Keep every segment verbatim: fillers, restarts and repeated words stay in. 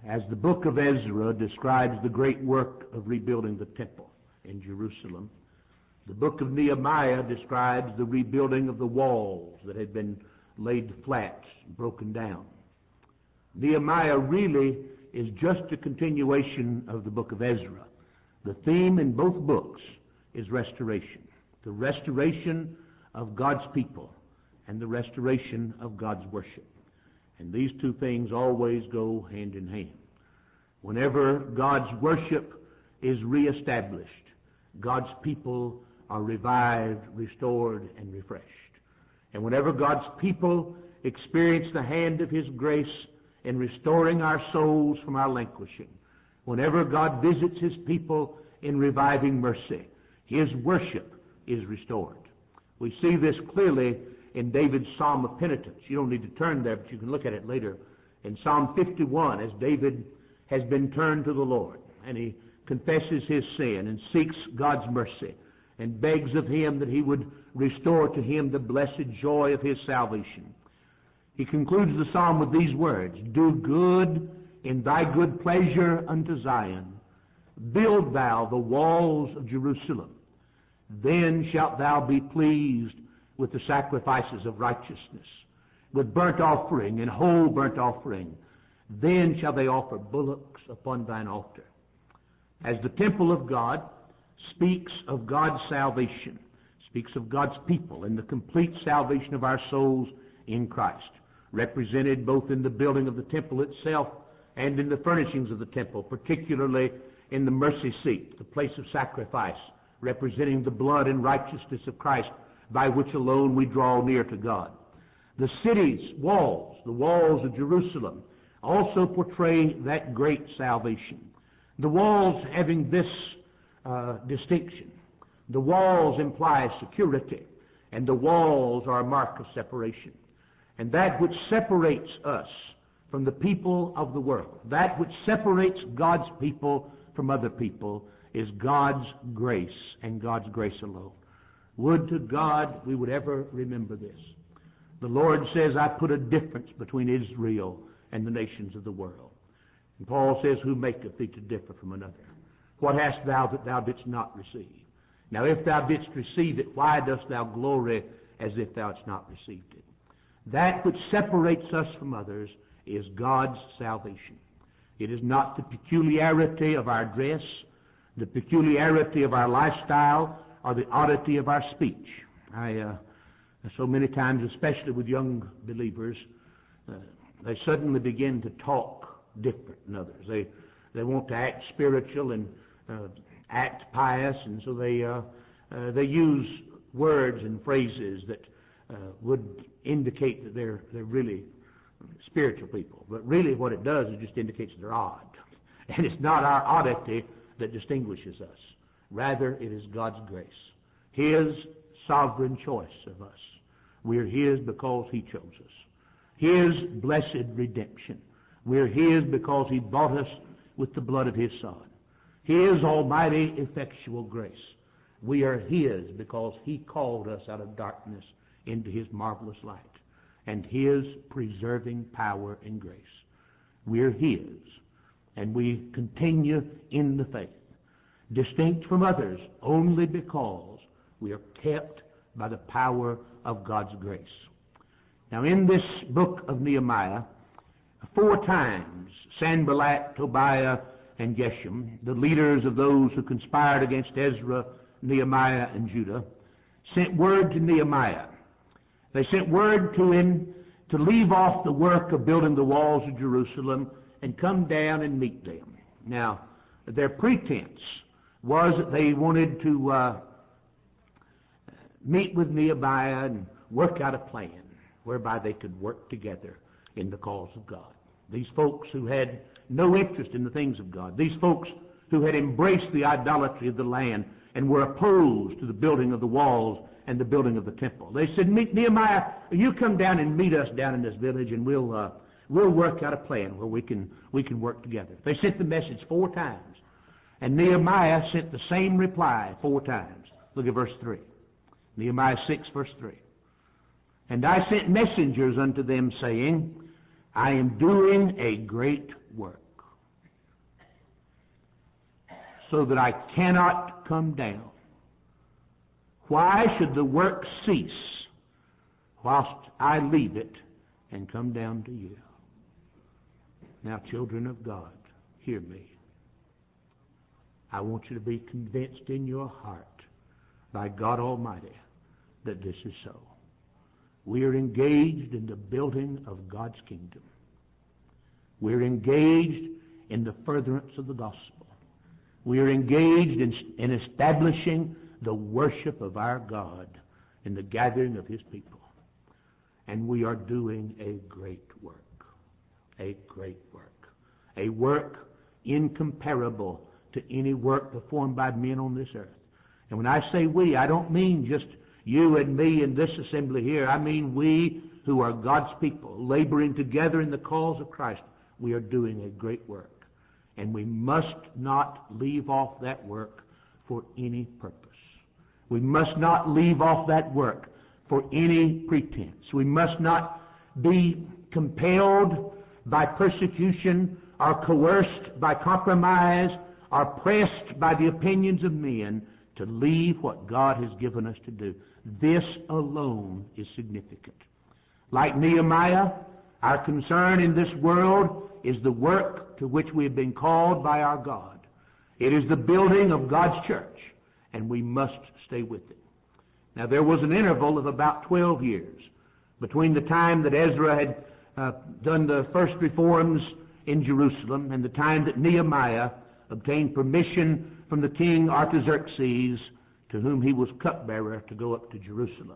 As the book of Ezra describes the great work of rebuilding the temple in Jerusalem, the book of Nehemiah describes the rebuilding of the walls that had been laid flat, broken down. Nehemiah really is just a continuation of the book of Ezra. The theme in both books is restoration, the restoration of God's people and the restoration of God's worship. And these two things always go hand in hand. Whenever God's worship is reestablished, God's people are revived, restored, and refreshed. And whenever God's people experience the hand of His grace in restoring our souls from our languishing, whenever God visits His people in reviving mercy, His worship is restored. We see this clearly in David's Psalm of Penitence. You don't need to turn there, but you can look at it later. In Psalm fifty-one, as David has been turned to the Lord, and he confesses his sin and seeks God's mercy and begs of Him that He would restore to him the blessed joy of His salvation. He concludes the psalm with these words, "Do good in Thy good pleasure unto Zion. Build Thou the walls of Jerusalem. Then shalt Thou be pleased with the sacrifices of righteousness, with burnt offering and whole burnt offering. Then shall they offer bullocks upon Thine altar." As the temple of God speaks of God's salvation, speaks of God's people and the complete salvation of our souls in Christ, represented both in the building of the temple itself and in the furnishings of the temple, particularly in the mercy seat, the place of sacrifice, representing the blood and righteousness of Christ, by which alone we draw near to God. The city's walls, the walls of Jerusalem, also portray that great salvation. The walls having this uh, distinction. The walls imply security, and the walls are a mark of separation. And that which separates us from the people of the world, that which separates God's people from other people, is God's grace and God's grace alone. Would to God we would ever remember this. The Lord says, "I put a difference between Israel and the nations of the world." And Paul says, "Who maketh thee to differ from another? What hast thou that thou didst not receive? Now if thou didst receive it, why dost thou glory as if thou hadst not received it?" That which separates us from others is God's salvation. It is not the peculiarity of our dress, the peculiarity of our lifestyle, or the oddity of our speech. I, uh, so many times, especially with young believers, uh, they suddenly begin to talk different than others. They they want to act spiritual and uh, act pious, and so they uh, uh, they use words and phrases that uh, would indicate that they're they're really spiritual people. But really, what it does is just indicates they're odd, and it's not our oddity that distinguishes us. Rather, it is God's grace, His sovereign choice of us. We're His because He chose us. His blessed redemption. We're His because He bought us with the blood of His Son. His almighty effectual grace. We are His because He called us out of darkness into His marvelous light. And His preserving power and grace. We're His. And we continue in the faith, distinct from others only because we are kept by the power of God's grace. Now in this book of Nehemiah, four times Sanballat, Tobiah, and Geshem, the leaders of those who conspired against Ezra, Nehemiah, and Judah, sent word to Nehemiah. They sent word to him to leave off the work of building the walls of Jerusalem and come down and meet them. Now, their pretense was that they wanted to uh, meet with Nehemiah and work out a plan whereby they could work together in the cause of God. These folks who had no interest in the things of God, these folks who had embraced the idolatry of the land and were opposed to the building of the walls and the building of the temple. They said, "Nehemiah, you come down and meet us down in this village, and we'll uh, we'll work out a plan where we can we can work together." They sent the message four times, and Nehemiah sent the same reply four times. Look at verse three. Nehemiah six, verse three. "And I sent messengers unto them, saying, I am doing a great work." so that I cannot come down. Why should the work cease whilst I leave it and come down to you? Now, children of God, hear me. I want you to be convinced in your heart by God Almighty that this is so. We are engaged in the building of God's kingdom. We're engaged in the furtherance of the gospel. We are engaged in, in establishing the worship of our God in the gathering of His people. And we are doing a great work. A great work. A work incomparable to any work performed by men on this earth. And when I say we, I don't mean just you and me in this assembly here. I mean we who are God's people, laboring together in the cause of Christ. We are doing a great work. And we must not leave off that work for any purpose. We must not leave off that work for any pretense. We must not be compelled by persecution or coerced by compromise or pressed by the opinions of men to leave what God has given us to do. This alone is significant. Like Nehemiah, our concern in this world is the work to which we have been called by our God. It is the building of God's church, and we must stay with it. Now, there was an interval of about twelve years between the time that Ezra had uh, done the first reforms in Jerusalem and the time that Nehemiah obtained permission from the king Artaxerxes, to whom he was cupbearer, to go up to Jerusalem.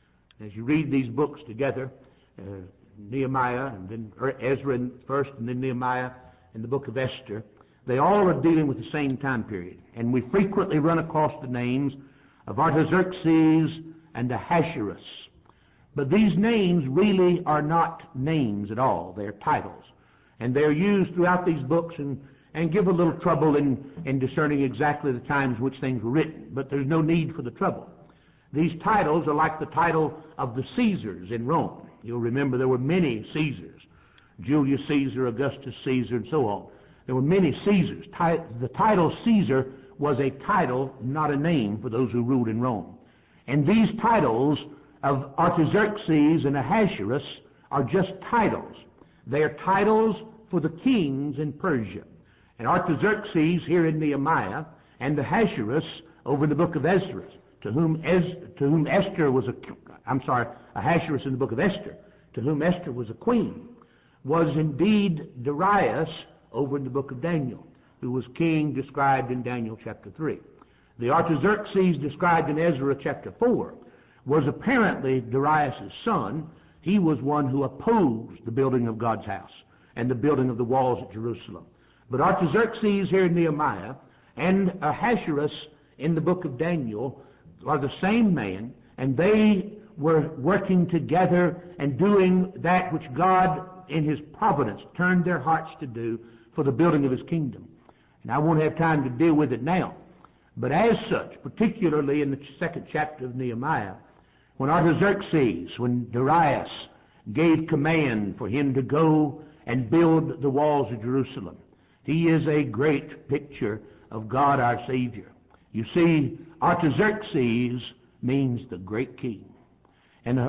As you read these books together, uh, Nehemiah and then Ezra first and then Nehemiah and the book of Esther, they all are dealing with the same time period. And we frequently run across the names of Artaxerxes and Ahasuerus. But these names really are not names at all. They're titles. And they're used throughout these books and, and give a little trouble in, in discerning exactly the times in which things were written. But there's no need for the trouble. These titles are like the title of the Caesars in Rome. You'll remember there were many Caesars. Julius Caesar, Augustus Caesar, and so on. There were many Caesars. The title Caesar was a title, not a name, for those who ruled in Rome. And these titles of Artaxerxes and Ahasuerus are just titles. They are titles for the kings in Persia. And Artaxerxes here in Nehemiah, and Ahasuerus over in the book of Ezra, to whom Ez, to whom Esther was a, I'm sorry, Ahasuerus in the book of Esther, to whom Esther was a queen, was indeed Darius over in the book of Daniel, who was king described in Daniel chapter three. The Artaxerxes described in Ezra chapter four was apparently Darius' son. He was one who opposed the building of God's house and the building of the walls at Jerusalem. But Artaxerxes here in Nehemiah and Ahasuerus in the book of Daniel are the same man, and they were working together and doing that which God in His providence turned their hearts to do for the building of His kingdom. And I won't have time to deal with it now. But as such, particularly in the second chapter of Nehemiah, when Artaxerxes, when Darius gave command for him to go and build the walls of Jerusalem, he is a great picture of God our Savior. You see, Artaxerxes means the great king. And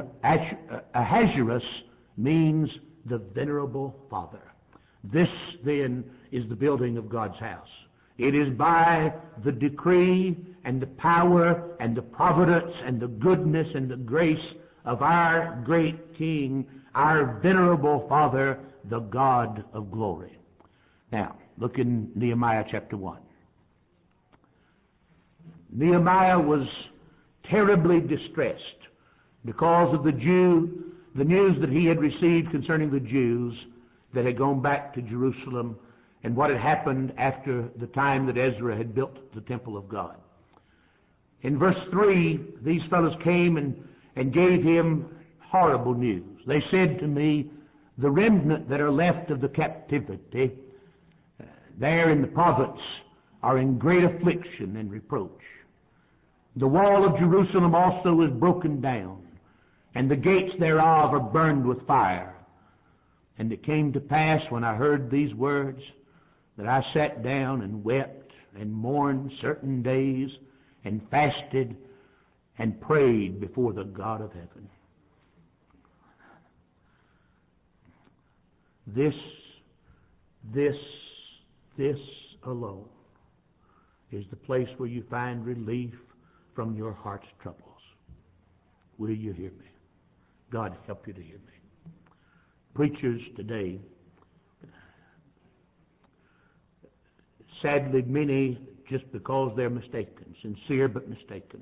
Ahasuerus means the venerable father. This, then, is the building of God's house. It is by the decree and the power and the providence and the goodness and the grace of our great King, our venerable Father, the God of glory. Now, look in Nehemiah chapter one. Nehemiah was terribly distressed because of the Jew, the news that he had received concerning the Jews that had gone back to Jerusalem and what had happened after the time that Ezra had built the temple of God. In verse three, these fellows came and, and gave him horrible news. They said to me, the remnant that are left of the captivity uh, there in the province are in great affliction and reproach. The wall of Jerusalem also is broken down, and the gates thereof are burned with fire. And it came to pass when I heard these words that I sat down and wept and mourned certain days and fasted and prayed before the God of heaven. This, this, this alone is the place where you find relief from your heart's troubles. Will you hear me? God help you to hear me. Preachers today, sadly many, just because they're mistaken, sincere but mistaken,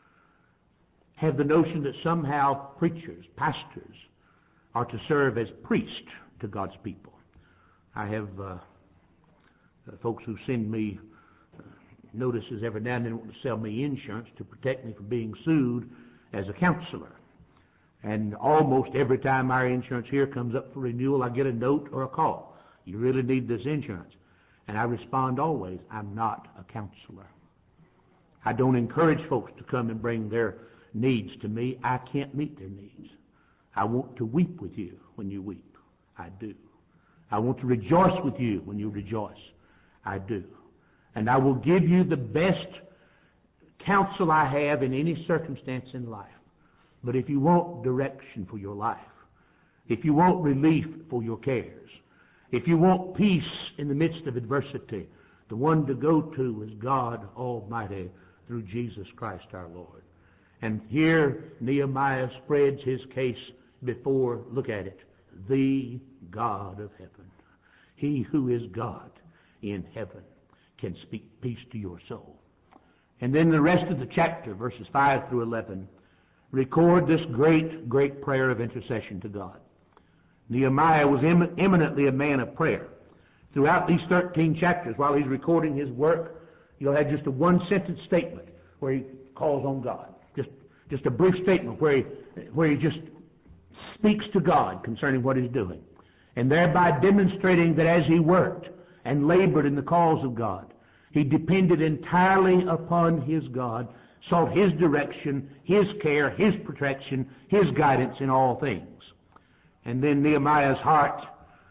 have the notion that somehow preachers, pastors, are to serve as priests to God's people. I have uh, folks who send me uh, notices every now and then want to sell me insurance to protect me from being sued as a counselor. And almost every time our insurance here comes up for renewal, I get a note or a call. You really need this insurance. And I respond always, I'm not a counselor. I don't encourage folks to come and bring their needs to me. I can't meet their needs. I want to weep with you when you weep. I do. I want to rejoice with you when you rejoice. I do. And I will give you the best counsel I have in any circumstance in life. But if you want direction for your life, if you want relief for your cares, if you want peace in the midst of adversity, the one to go to is God Almighty through Jesus Christ our Lord. And here Nehemiah spreads his case before, look at it, the God of heaven. He who is God in heaven can speak peace to your soul. And then the rest of the chapter, verses five through eleven, record this great, great prayer of intercession to God. Nehemiah was em- eminently a man of prayer. Throughout these thirteen chapters, while he's recording his work, you'll have just a one-sentence statement where he calls on God. Just, just a brief statement where he, where he just speaks to God concerning what he's doing. And thereby demonstrating that as he worked and labored in the cause of God, he depended entirely upon his God, sought his direction, his care, his protection, his guidance in all things. And then Nehemiah's heart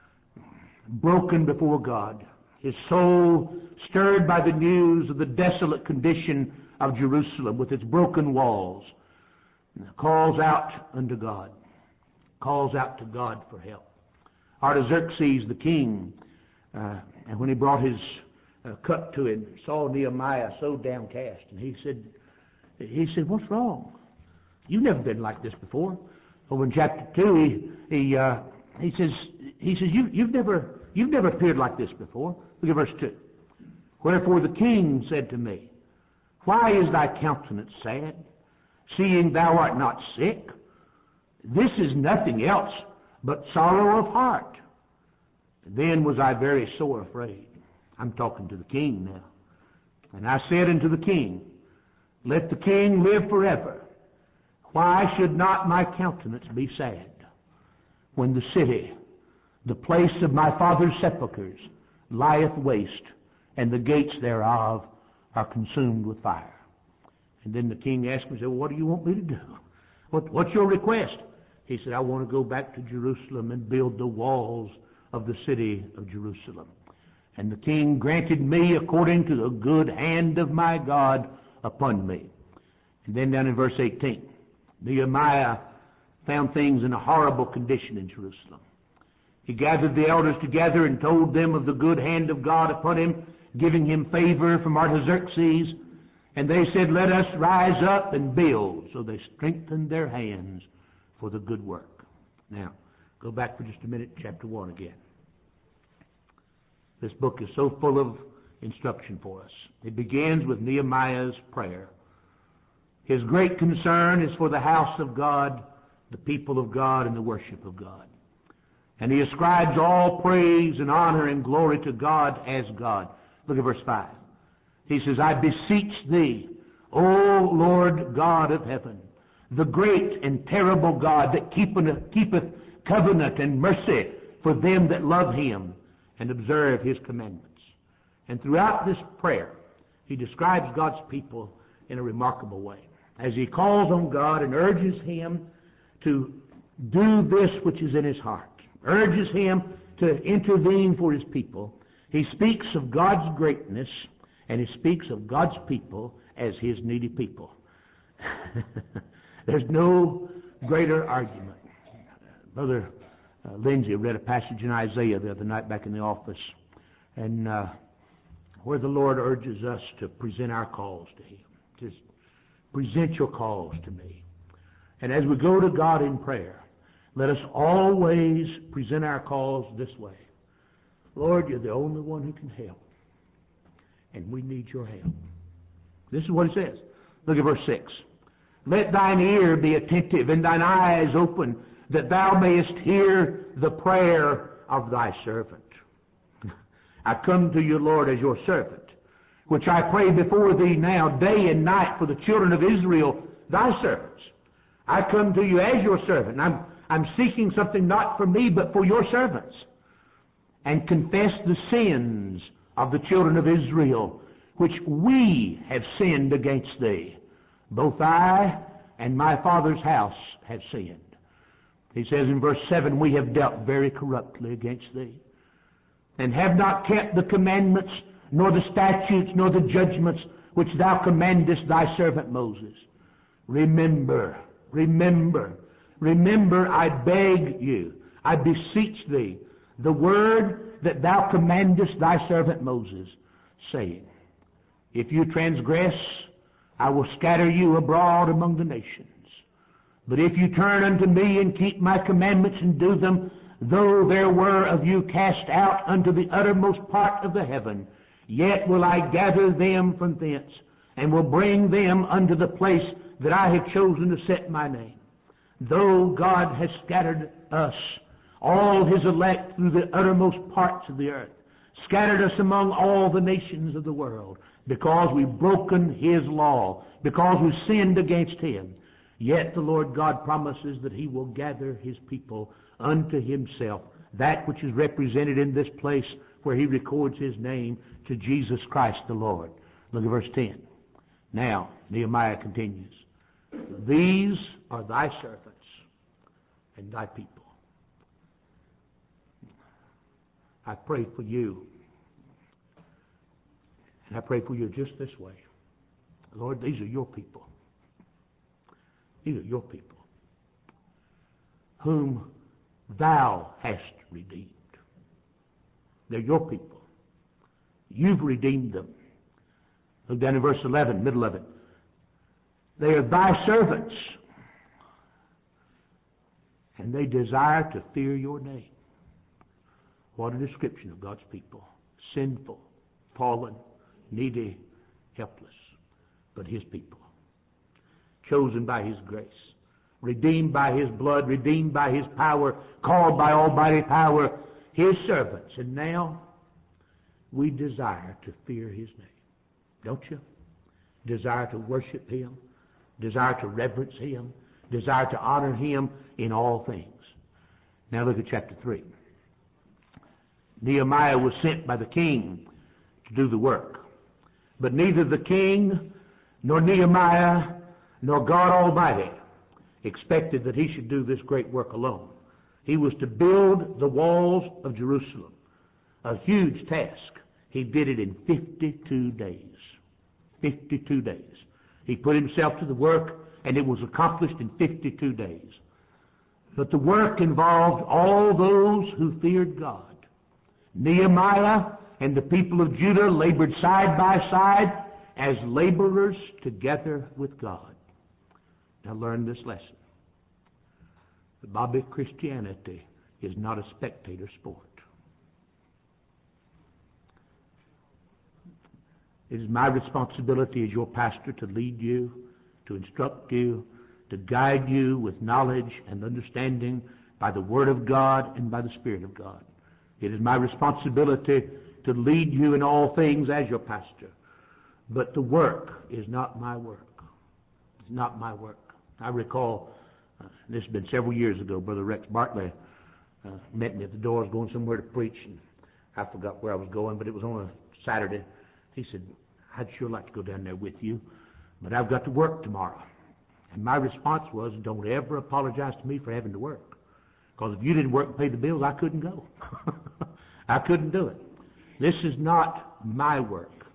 broken before God, his soul stirred by the news of the desolate condition of Jerusalem with its broken walls, calls out unto God, calls out to God for help. Artaxerxes, the king, uh, and when he brought his uh, cup to him, saw Nehemiah so downcast, and he said, he said, "What's wrong? You've never been like this before." Over in chapter two, he he uh, he says he says you you've never you've never appeared like this before. Look at verse two. Wherefore the king said to me, "Why is thy countenance sad, seeing thou art not sick? This is nothing else but sorrow of heart." Then was I very sore afraid. I'm talking to the king now. And I said unto the king, "Let the king live forever. Why should not my countenance be sad, when the city, the place of my father's sepulchres, lieth waste, and the gates thereof are consumed with fire?" And then the king asked me, said, "Well, what do you want me to do? What, what's your request?" He said, "I want to go back to Jerusalem and build the walls of the city of Jerusalem." And the king granted me according to the good hand of my God upon me. And then down in verse eighteen, Nehemiah found things in a horrible condition in Jerusalem. He gathered the elders together and told them of the good hand of God upon him, giving him favor from Artaxerxes. And they said, "Let us rise up and build." So they strengthened their hands for the good work. Now, go back for just a minute, chapter one again. This book is so full of instruction for us. It begins with Nehemiah's prayer. His great concern is for the house of God, the people of God, and the worship of God. And he ascribes all praise and honor and glory to God as God. Look at verse five. He says, "I beseech thee, O Lord God of heaven, the great and terrible God that keepeth, keepeth covenant and mercy for them that love him and observe his commandments." And throughout this prayer, he describes God's people in a remarkable way. As he calls on God and urges him to do this which is in his heart, urges him to intervene for his people, he speaks of God's greatness And he speaks of God's people as his needy people. There's no greater argument. Brother uh, Lindsay read a passage in Isaiah the other night back in the office, and uh, where the Lord urges us to present our cause to him. Just present your cause to me. And as we go to God in prayer, let us always present our cause this way. Lord, you're the only one who can help, and we need your help. This is what he says. Look at verse six. Let thine ear be attentive and thine eyes open, that thou mayest hear the prayer of thy servant. I come to you, Lord, as your servant, which I pray before thee now, day and night, for the children of Israel, thy servants. I come to you as your servant. I'm, I'm seeking something not for me, but for your servants. And confess the sins of the children of Israel, which we have sinned against thee. Both I and my father's house have sinned. He says in verse seven, we have dealt very corruptly against thee, and have not kept the commandments, nor the statutes, nor the judgments, which thou commandest thy servant Moses. Remember, remember, remember, I beg you, I beseech thee, the word that thou commandest thy servant Moses, saying, if you transgress, I will scatter you abroad among the nations. But if you turn unto me and keep my commandments and do them, though there were of you cast out unto the uttermost part of the heaven, yet will I gather them from thence, and will bring them unto the place that I have chosen to set my name. Though God has scattered us, all his elect, through the uttermost parts of the earth, scattered us among all the nations of the world, because we've broken his law, because we've sinned against him. Yet the Lord God promises that he will gather his people unto himself, that which is represented in this place where he records his name, to Jesus Christ the Lord. Look at verse ten. Now, Nehemiah continues, these are thy servants and thy people. I pray for you, and I pray for you just this way. Lord, these are your people. These are your people, whom thou hast redeemed. They're your people. You've redeemed them. Look down in verse eleven, middle of it. They are thy servants, and they desire to fear your name. What a description of God's people. Sinful, fallen, needy, helpless, but his people. Chosen by his grace, redeemed by his blood, redeemed by his power, called by almighty power, his servants. And now we desire to fear his name. Don't you? Desire to worship him, desire to reverence him, desire to honor him in all things. Now look at chapter three. Nehemiah was sent by the king to do the work. But neither the king nor Nehemiah nor God Almighty expected that he should do this great work alone. He was to build the walls of Jerusalem, a huge task. He did it in fifty-two days. fifty-two days. He put himself to the work, and it was accomplished in fifty-two days. But the work involved all those who feared God. Nehemiah and the people of Judah labored side by side as laborers together with God. Now learn this lesson. The Bobby, Christianity is not a spectator sport. It is my responsibility as your pastor to lead you, to instruct you, to guide you with knowledge and understanding by the Word of God and by the Spirit of God. It is my responsibility to lead you in all things as your pastor. But the work is not my work. It's not my work. I recall, uh, this has been several years ago, Brother Rex Bartley uh, met me at the door. I was going somewhere to preach, and I forgot where I was going, but it was on a Saturday. He said, I'd sure like to go down there with you, but I've got to work tomorrow. And my response was, don't ever apologize to me for having to work. Because if you didn't work and pay the bills, I couldn't go. I couldn't do it. This is not my work.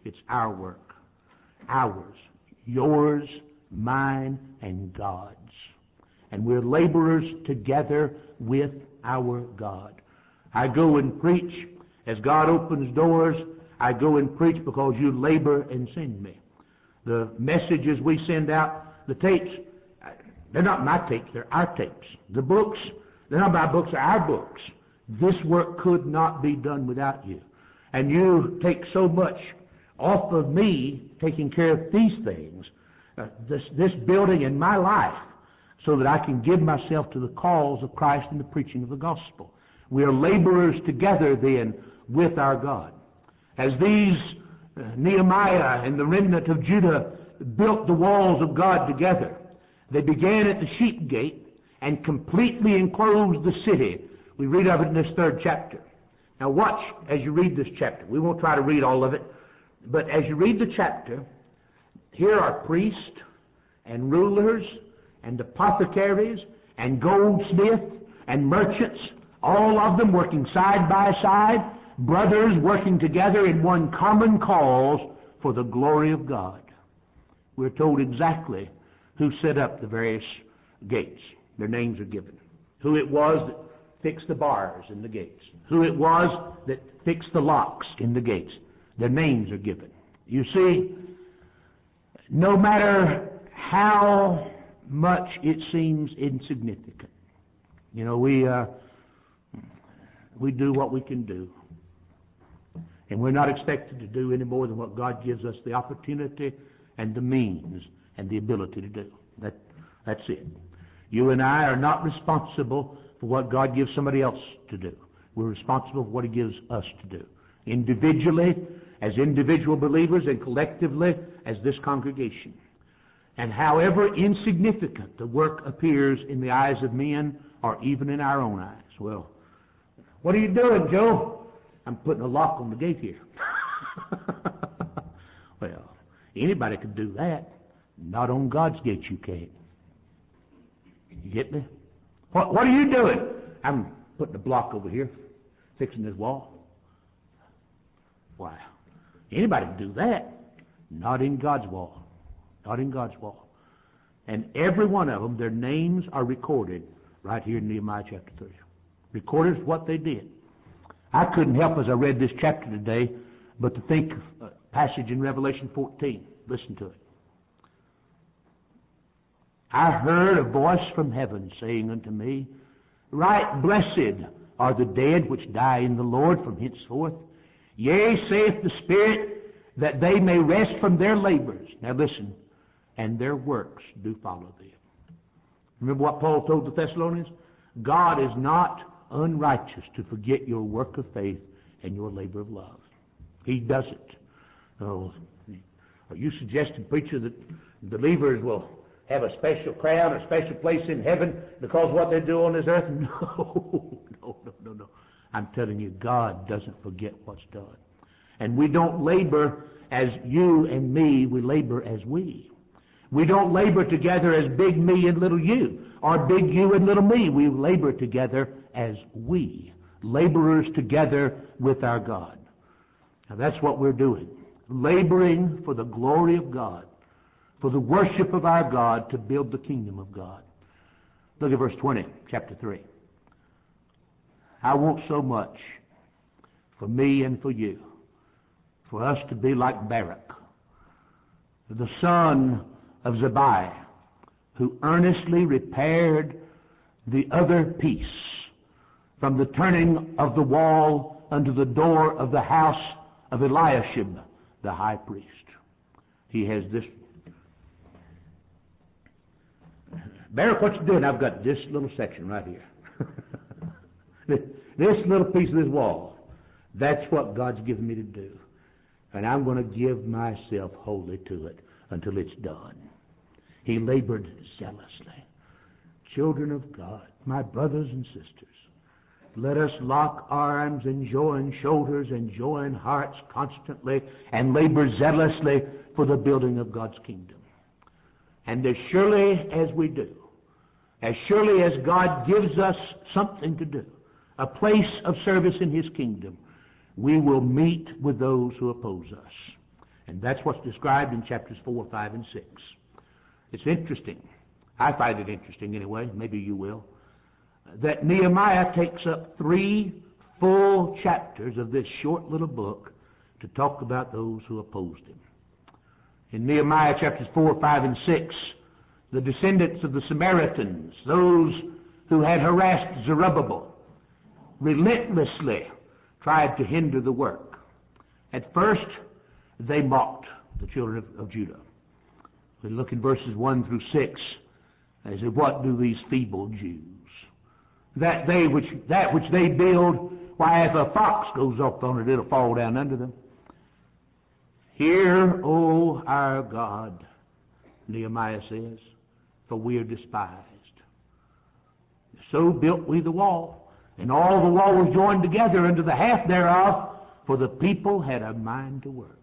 It's our work. Ours. Yours, mine, and God's. And we're laborers together with our God. I go and preach. As God opens doors, I go and preach because you labor and send me. The messages we send out, the tapes, they're not my tapes, they're our tapes. The books, they're not my books, they're our books. This work could not be done without you. And you take so much off of me taking care of these things, uh, this, this building in my life, so that I can give myself to the cause of Christ and the preaching of the gospel. We are laborers together then with our God. As these uh, Nehemiah and the remnant of Judah built the walls of God together, they began at the sheep gate and completely enclosed the city. We read of it in this third chapter. Now watch as you read this chapter. We won't try to read all of it, but as you read the chapter, here are priests and rulers and apothecaries and goldsmiths and merchants, all of them working side by side, brothers working together in one common cause for the glory of God. We're told exactly who set up the various gates. Their names are given. Who it was that fixed the bars in the gates. Who it was that fixed the locks in the gates. Their names are given. You see, no matter how much it seems insignificant, you know, we uh, we do what we can do. And we're not expected to do any more than what God gives us the opportunity and the means and the ability to do. That, that's it. You and I are not responsible for what God gives somebody else to do. We're responsible for what He gives us to do. Individually, as individual believers, and collectively as this congregation. And however insignificant the work appears in the eyes of men or even in our own eyes. Well, what are you doing, Joe? I'm putting a lock on the gate here. Well, anybody could do that. Not on God's gate you can't. You get me? What, what are you doing? I'm putting a block over here, fixing this wall. Why? Anybody can do that. Not in God's wall. Not in God's wall. And every one of them, their names are recorded right here in Nehemiah chapter three. Recorded what they did. I couldn't help as I read this chapter today but to think of a passage in Revelation fourteen. Listen to it. I heard a voice from heaven saying unto me, Right blessed are the dead which die in the Lord from henceforth. Yea, saith the Spirit, that they may rest from their labors. Now listen, and their works do follow them. Remember what Paul told the Thessalonians? God is not unrighteous to forget your work of faith and your labor of love. He doesn't. Oh, are you suggesting, preacher, that believers will have a special crown, a special place in heaven because of what they do on this earth? No, no, no, no, no. I'm telling you, God doesn't forget what's done. And we don't labor as you and me, we labor as we. We don't labor together as big me and little you, or big you and little me. We labor together as we, laborers together with our God. Now that's what we're doing, laboring for the glory of God, for the worship of our God, to build the kingdom of God. Look at verse twenty, chapter three. I want so much for me and for you, for us to be like Baruch, the son of Zabai, who earnestly repaired the other piece from the turning of the wall unto the door of the house of Eliashib, the high priest. He has this. Baruch, what you doing? I've got this little section right here. This little piece of this wall. That's what God's given me to do. And I'm going to give myself wholly to it until it's done. He labored zealously. Children of God, my brothers and sisters, let us lock arms and join shoulders and join hearts constantly and labor zealously for the building of God's kingdom. And as surely as we do, as surely as God gives us something to do, a place of service in His kingdom, we will meet with those who oppose us. And that's what's described in chapters four, five, and six. It's interesting. I find it interesting anyway. Maybe you will. That Nehemiah takes up three full chapters of this short little book to talk about those who opposed him. In Nehemiah chapters four, five, and six, the descendants of the Samaritans, those who had harassed Zerubbabel, relentlessly tried to hinder the work. At first, they mocked the children of, of Judah. We look in verses one through six. They said, "What do these feeble Jews? That they which that which they build, why, if a fox goes up on it, it'll fall down under them. Hear, O our God," Nehemiah says, "for we are despised. So built we the wall, and all the wall was joined together unto the half thereof, for the people had a mind to work."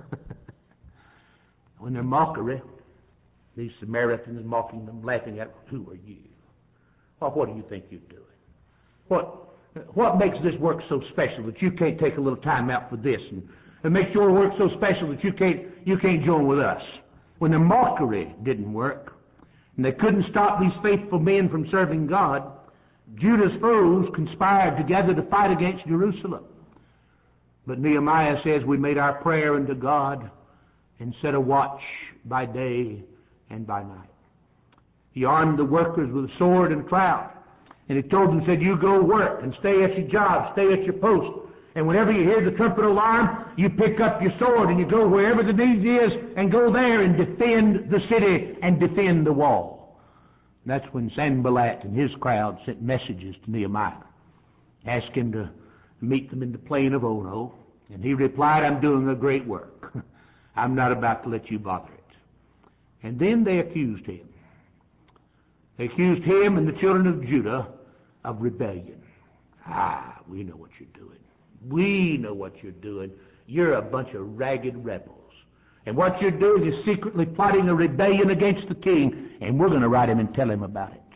When their mockery, these Samaritans mocking them, laughing at, "Who are you? Well, what do you think you're doing? What what makes this work so special that you can't take a little time out for this, and, and makes your work so special that you can't you can't join with us?" When the mockery didn't work, and they couldn't stop these faithful men from serving God, Judah's foes conspired together to fight against Jerusalem. But Nehemiah says, "We made our prayer unto God and set a watch by day and by night." He armed the workers with a sword and trowel. And he told them, said, "You go work and stay at your job, stay at your post. And whenever you hear the trumpet alarm, you pick up your sword and you go wherever the need is and go there and defend the city and defend the wall." And that's when Sanballat and his crowd sent messages to Nehemiah, asked him to meet them in the plain of Ono. And he replied, "I'm doing a great work. I'm not about to let you bother it." And then they accused him. They accused him and the children of Judah of rebellion. "Ah, we know what you're doing. We know what you're doing. You're a bunch of ragged rebels. And what you're doing is secretly plotting a rebellion against the king, and we're going to write him and tell him about it."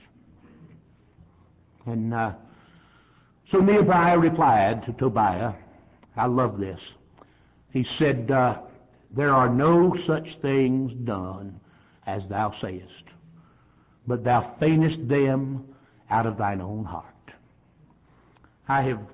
And uh, so Nehemiah replied to Tobiah. I love this. He said, uh, "There are no such things done as thou sayest, but thou feignest them out of thine own heart." I have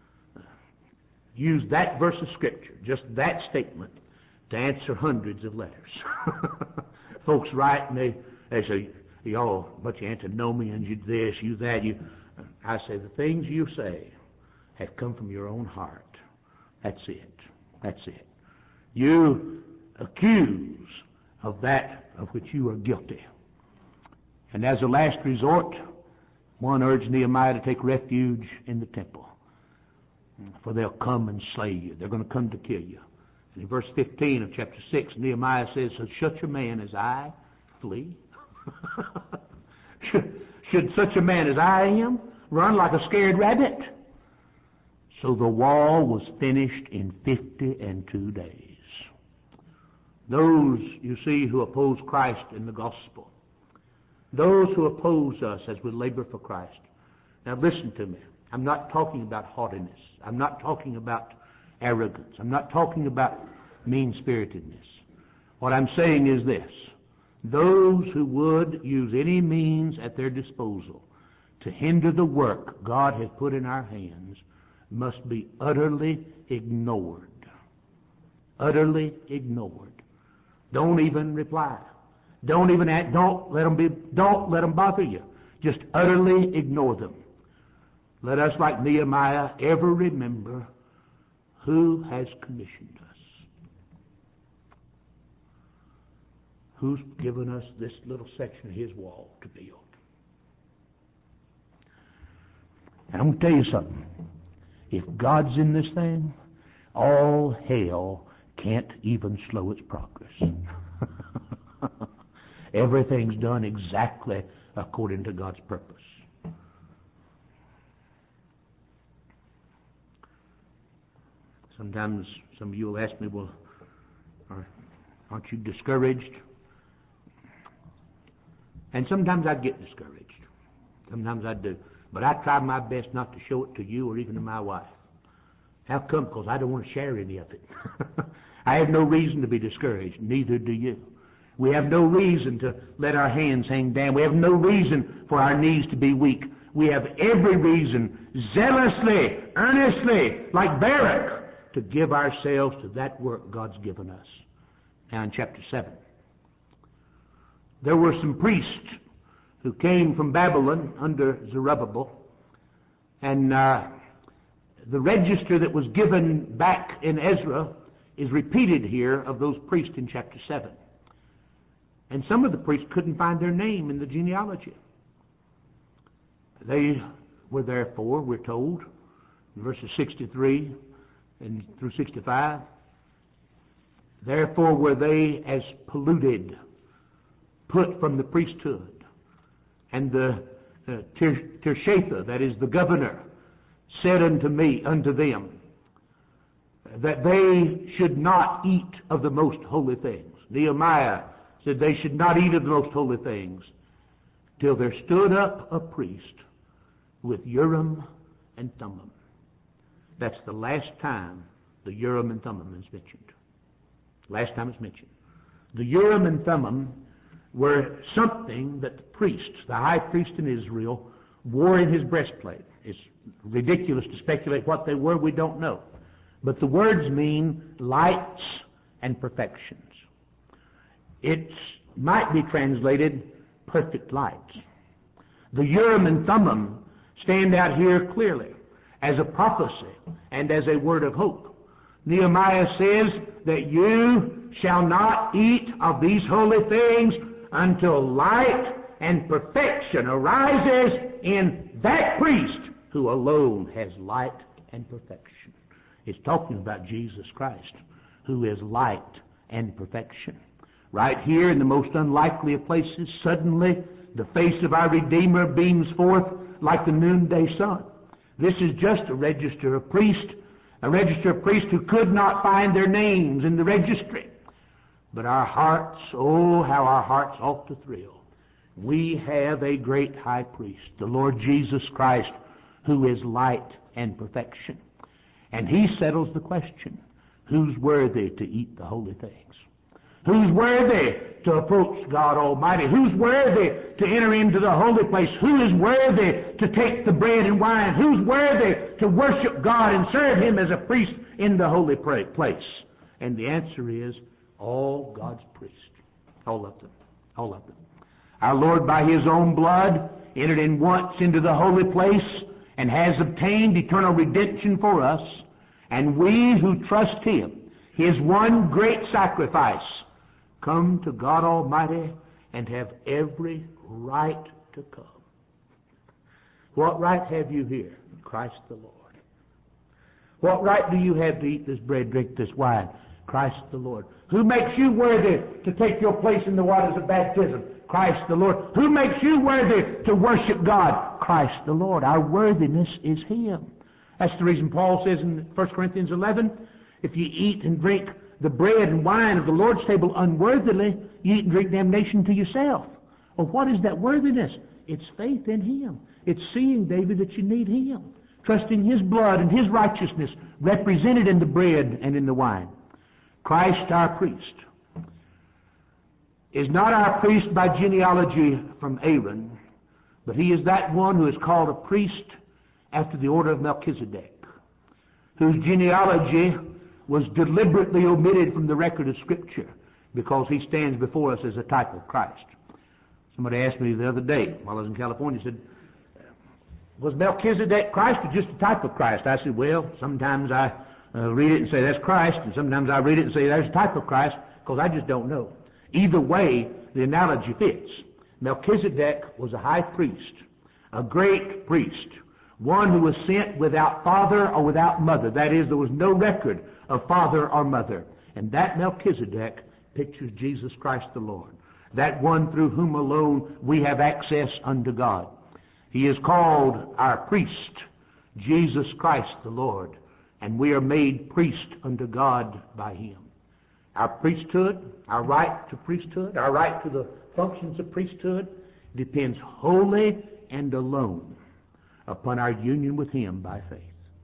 used that verse of Scripture, just that statement, to answer hundreds of letters. Folks write and they, they say, "Y'all, a bunch of antinomians, you this, you that." You, I say, the things you say have come from your own heart. That's it. That's it. You accuse of that of which you are guilty. And as a last resort, one urged Nehemiah to take refuge in the temple, for they'll come and slay you. They're going to come to kill you. And in verse fifteen of chapter six, Nehemiah says, "So such a man as I flee? should, should such a man as I am run like a scared rabbit?" So the wall was finished in fifty and two days. Those, you see, who oppose Christ in the gospel, those who oppose us as we labor for Christ. Now listen to me. I'm not talking about haughtiness. I'm not talking about arrogance. I'm not talking about mean-spiritedness. What I'm saying is this: those who would use any means at their disposal to hinder the work God has put in our hands must be utterly ignored. Utterly ignored. Don't even reply. Don't even act, don't let them be, don't let them bother you. Just utterly ignore them. Let us, like Nehemiah, ever remember who has commissioned us. Who's given us this little section of his wall to build. And I'm going to tell you something. If God's in this thing, all hell can't even slow its progress. Everything's done exactly according to God's purpose. Sometimes some of you will ask me, "Well, aren't you discouraged?" And sometimes I get discouraged. Sometimes I do. But I try my best not to show it to you or even to my wife. How come? Because I don't want to share any of it. I have no reason to be discouraged. Neither do you. We have no reason to let our hands hang down. We have no reason for our knees to be weak. We have every reason, zealously, earnestly, like Barak, to give ourselves to that work God's given us. Now in chapter seven, there were some priests who came from Babylon under Zerubbabel, and uh, the register that was given back in Ezra is repeated here of those priests in chapter seven. And some of the priests couldn't find their name in the genealogy. They were therefore, we're told, in verses sixty-three and through sixty-five, therefore were they as polluted, put from the priesthood. And the uh, Tirshatha, that is the governor, said unto me, unto them, that they should not eat of the most holy things. Nehemiah said they should not eat of the most holy things till there stood up a priest with Urim and Thummim. That's the last time the Urim and Thummim is mentioned. Last time it's mentioned. The Urim and Thummim were something that the priest, the high priest in Israel, wore in his breastplate. It's ridiculous to speculate what they were. We don't know. But the words mean lights and perfections. It might be translated perfect lights. The Urim and Thummim stand out here clearly as a prophecy and as a word of hope. Nehemiah says that you shall not eat of these holy things until light and perfection arises in that priest who alone has light and perfection. It's talking about Jesus Christ, who is light and perfection. Right here in the most unlikely of places, suddenly the face of our Redeemer beams forth like the noonday sun. This is just a register of priests, a register of priests who could not find their names in the registry. But our hearts, oh, how our hearts ought to thrill. We have a great high priest, the Lord Jesus Christ, who is light and perfection. And he settles the question, who's worthy to eat the holy things? Who's worthy to approach God Almighty? Who's worthy to enter into the holy place? Who is worthy to take the bread and wine? Who's worthy to worship God and serve Him as a priest in the holy place? And the answer is all God's priests. All of them. All of them. Our Lord, by His own blood, entered in once into the holy place and has obtained eternal redemption for us. And we who trust Him, His one great sacrifice, come to God Almighty and have every right to come. What right have you here? Christ the Lord. What right do you have to eat this bread, drink this wine? Christ the Lord. Who makes you worthy to take your place in the waters of baptism? Christ the Lord. Who makes you worthy to worship God? Christ the Lord. Our worthiness is Him. That's the reason Paul says in First Corinthians eleven, if you eat and drink the bread and wine of the Lord's table unworthily, you eat and drink damnation to yourself. Well, what is that worthiness? It's faith in Him. It's seeing, David, that you need Him. Trusting His blood and His righteousness represented in the bread and in the wine. Christ, our priest, is not our priest by genealogy from Aaron, but He is that one who is called a priest after the order of Melchizedek, whose genealogy was deliberately omitted from the record of Scripture because he stands before us as a type of Christ. Somebody asked me the other day while I was in California, said, was Melchizedek Christ or just a type of Christ? I said, well, sometimes I uh, read it and say that's Christ, and sometimes I read it and say there's a type of Christ, because I just don't know. Either way, the analogy fits. Melchizedek was a high priest, a great priest, one who was sent without father or without mother. That is, there was no record of father or mother. And that Melchizedek pictures Jesus Christ the Lord, that one through whom alone we have access unto God. He is called our priest, Jesus Christ the Lord, and we are made priest unto God by Him. Our priesthood, our right to priesthood, our right to the functions of priesthood depends wholly and alone upon our union with Him by faith.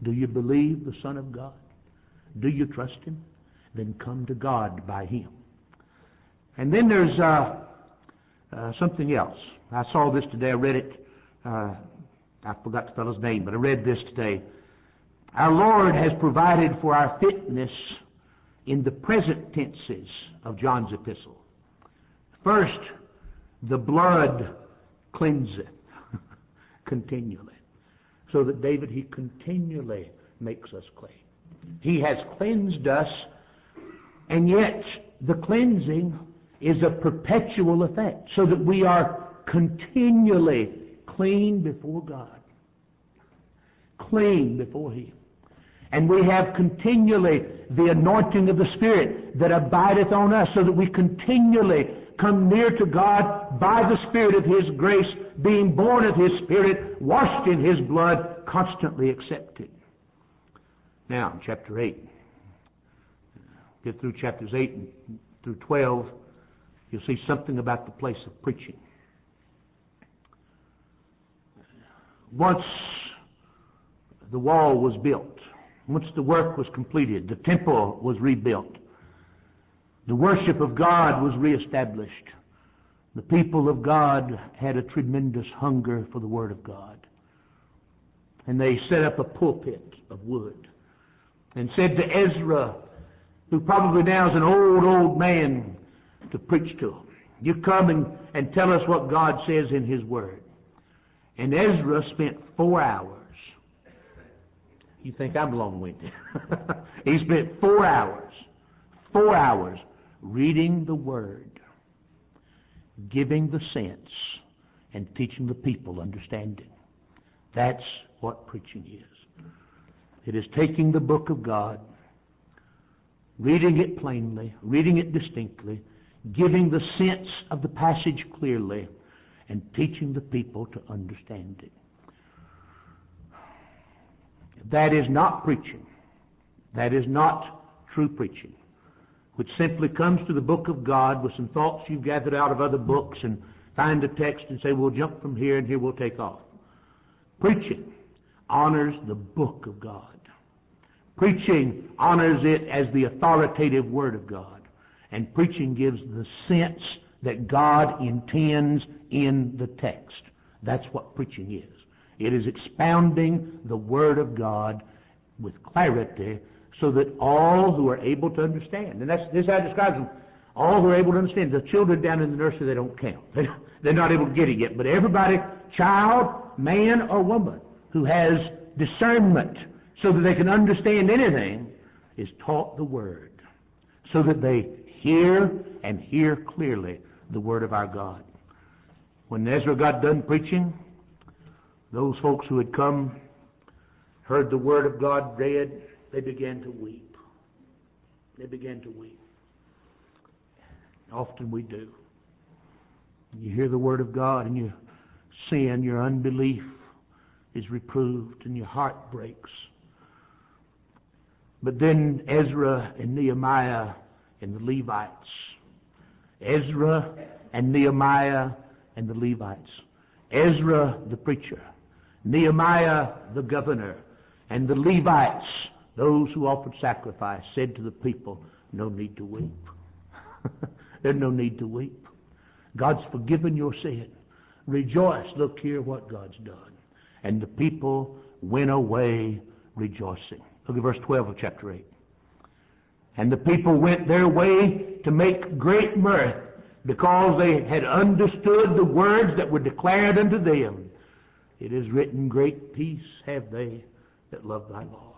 Do you believe the Son of God? Do you trust Him? Then come to God by Him. And then there's uh, uh, something else. I saw this today. I read it. Uh, I forgot the fellow's name, but I read this today. Our Lord has provided for our fitness in the present tenses of John's epistle. First, the blood cleanseth continually. So that David, he continually makes us clean. He has cleansed us, and yet the cleansing is a perpetual effect, so that we are continually clean before God. Clean before Him. And we have continually the anointing of the Spirit that abideth on us, so that we continually come near to God by the Spirit of His grace, being born of His Spirit, washed in His blood, constantly accepted. Now, chapter eight. Get through chapters eight through twelve. You'll see something about the place of preaching. Once the wall was built, once the work was completed, the temple was rebuilt, the worship of God was reestablished, the people of God had a tremendous hunger for the Word of God. And they set up a pulpit of wood and said to Ezra, who probably now is an old, old man, to preach to them. You come and, and tell us what God says in His Word. And Ezra spent four hours. You think I'm long-winded. He spent four hours, four hours reading the Word, giving the sense, and teaching the people understanding. That's what preaching is. It is taking the book of God, reading it plainly, reading it distinctly, giving the sense of the passage clearly, and teaching the people to understand it. That is not preaching. That is not true preaching, which simply comes to the book of God with some thoughts you've gathered out of other books and find a text and say, we'll jump from here and here we'll take off. Preaching honors the book of God. Preaching honors it as the authoritative Word of God. And preaching gives the sense that God intends in the text. That's what preaching is. It is expounding the Word of God with clarity so that all who are able to understand, and that's this how it describes them, all who are able to understand. The children down in the nursery, they don't count. They're not able to get it yet. But everybody, child, man, or woman, who has discernment so that they can understand anything, is taught the Word so that they hear and hear clearly the Word of our God. When Ezra got done preaching, those folks who had come, heard the Word of God read, they began to weep. They began to weep. Often we do. You hear the Word of God and your sin, your unbelief is reproved and your heart breaks. But then Ezra and Nehemiah and the Levites, Ezra and Nehemiah and the Levites, Ezra the preacher, Nehemiah the governor, and the Levites, those who offered sacrifice, said to the people, no need to weep. There's no need to weep. God's forgiven your sin. Rejoice. Look here what God's done. And the people went away rejoicing. Look at verse twelve of chapter eight. And the people went their way to make great mirth, because they had understood the words that were declared unto them. It is written, great peace have they that love thy law.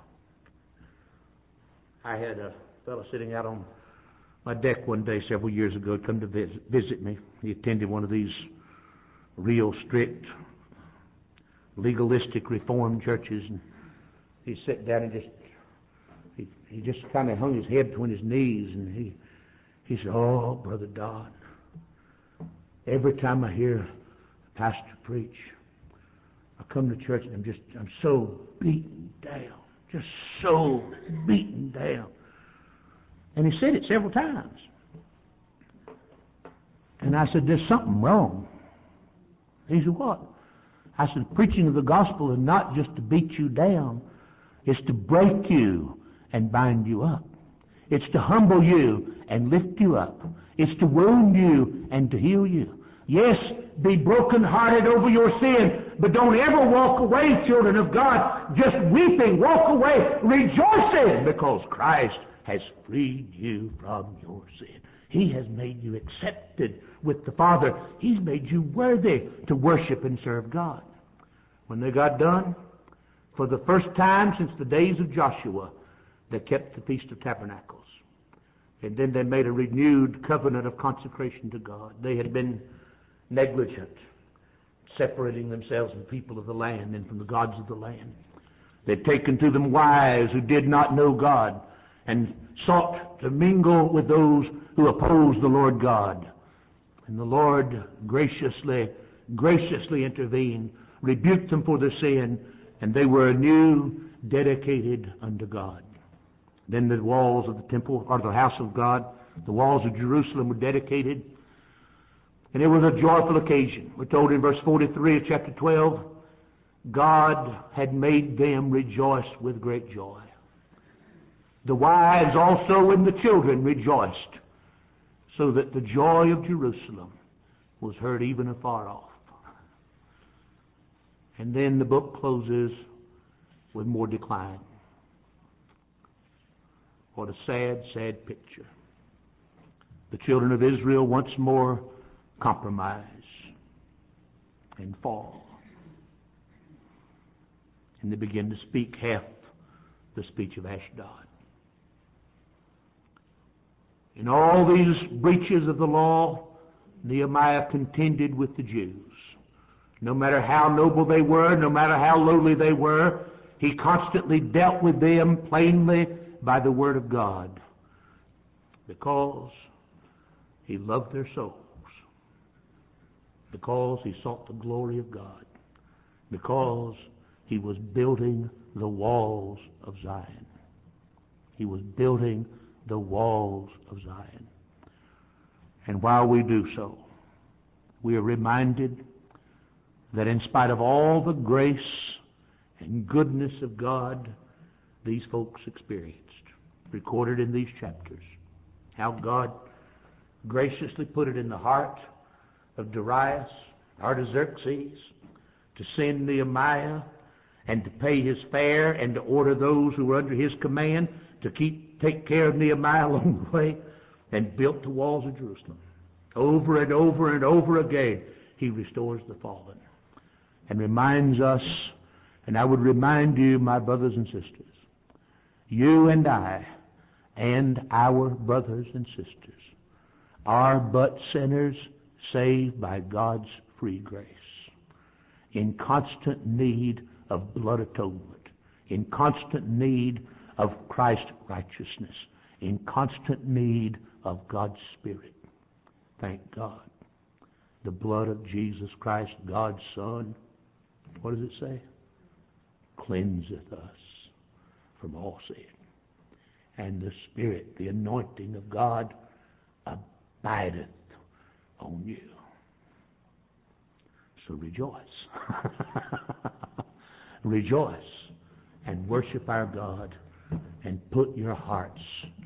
I had a fellow sitting out on my deck one day several years ago, come to visit, visit me. He attended one of these real strict, legalistic Reformed churches, and he sat down and just he, he just kind of hung his head between his knees, and he he said, "Oh, Brother Dodd, every time I hear a pastor preach, I come to church and I'm just I'm so beaten down, just so beaten down." And he said it several times. And I said, "There's something wrong." He said, "What?" I said, "Preaching of the gospel is not just to beat you down. It's to break you and bind you up. It's to humble you and lift you up. It's to wound you and to heal you. Yes, be brokenhearted over your sin, but don't ever walk away, children of God, just weeping. Walk away rejoicing, because Christ has freed you from your sin. He has made you accepted with the Father. He's made you worthy to worship and serve God. When they got done, for the first time since the days of Joshua, they kept the Feast of Tabernacles. And then they made a renewed covenant of consecration to God. They had been negligent, separating themselves from the people of the land and from the gods of the land. They'd taken to them wives who did not know God and sought to mingle with those who opposed the Lord God. And the Lord graciously, graciously intervened, rebuked them for their sin, and they were anew dedicated unto God. Then the walls of the temple, or the house of God, the walls of Jerusalem were dedicated. And it was a joyful occasion. We're told in verse forty-three of chapter twelve, God had made them rejoice with great joy. The wives also and the children rejoiced, so that the joy of Jerusalem was heard even afar off. And then the book closes with more decline. What a sad, sad picture. The children of Israel once more compromise and fall. And they begin to speak half the speech of Ashdod. In all these breaches of the law, Nehemiah contended with the Jews. No matter how noble they were, no matter how lowly they were, he constantly dealt with them plainly by the Word of God, because he loved their souls, because he sought the glory of God, because he was building the walls of Zion. He was building the walls of Zion. And while we do so, we are reminded that in spite of all the grace and goodness of God these folks experienced, recorded in these chapters, how God graciously put it in the heart of Darius, Artaxerxes, to send Nehemiah and to pay his fare and to order those who were under his command to keep take care of Nehemiah along the way, and built the walls of Jerusalem. Over and over and over again, he restores the fallen and reminds us, and I would remind you, my brothers and sisters, you and I and our brothers and sisters are but sinners saved by God's free grace, in constant need of blood atonement, in constant need of Christ's righteousness, in constant need of God's Spirit. Thank God. The blood of Jesus Christ, God's Son, what does it say? Cleanseth us from all sin. And the Spirit, the anointing of God, abideth on you. So rejoice. Rejoice and worship our God, and put your hearts